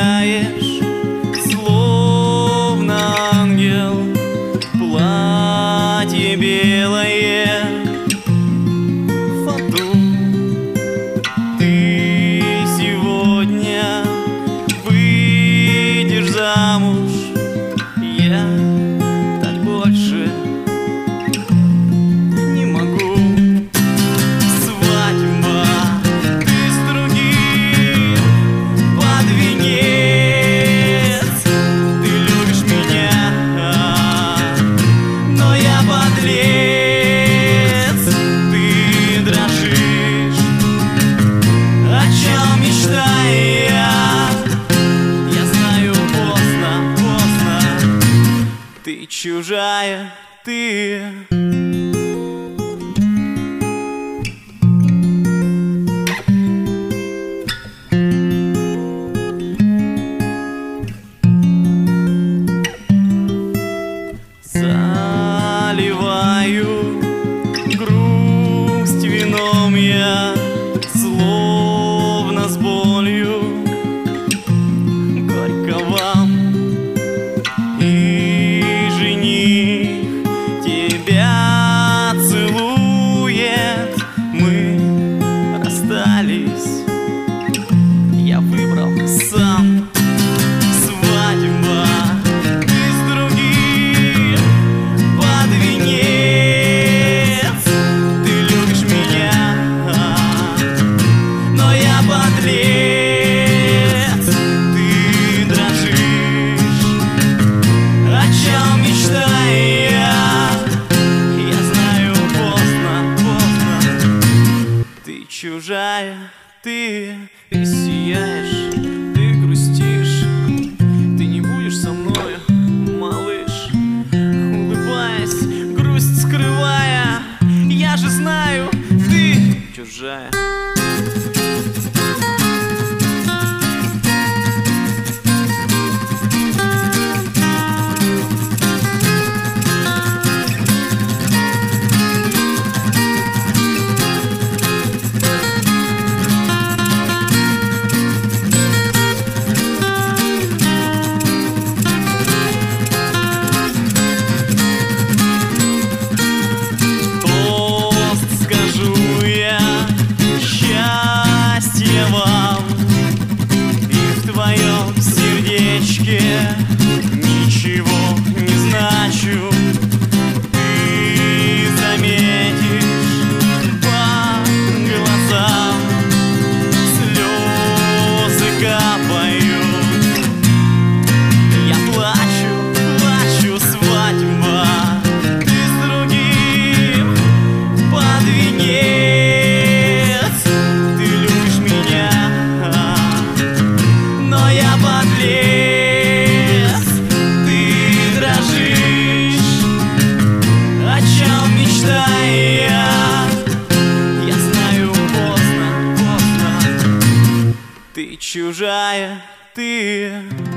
сияешь, словно ангел. Платье белое, фату. Ты сегодня выйдешь замуж. Я так больше не могу. Свадьба, ты с другим под венец. Ты любишь меня, но я подлец. Ты дрожишь, о чем мечтаю я. Я знаю, поздно, поздно. Ты чужая, ты. Заливаю грусть вином я, словно с болью. Горько вам, и жених тебя целует. Мы расстались, я выбрал сам. Свадьба, ты с другим под венец. Ты любишь меня, но я подлец. Ты дрожишь, о чем мечтаю я. Я знаю, поздно, поздно. Ты чужая, ты. Ты сияешь, ты грустишь. Ты не будешь со мною, малыш. Улыбаясь, грусть скрывая, я же знаю, ты чужая. Ничего не значу. Ты заметишь по глазам, слезы капают. Я плачу, плачу, свадьба, ты с другим под венец. Ты любишь меня, но я подлец. Я знаю, поздно, поздно. Ты чужая, ты.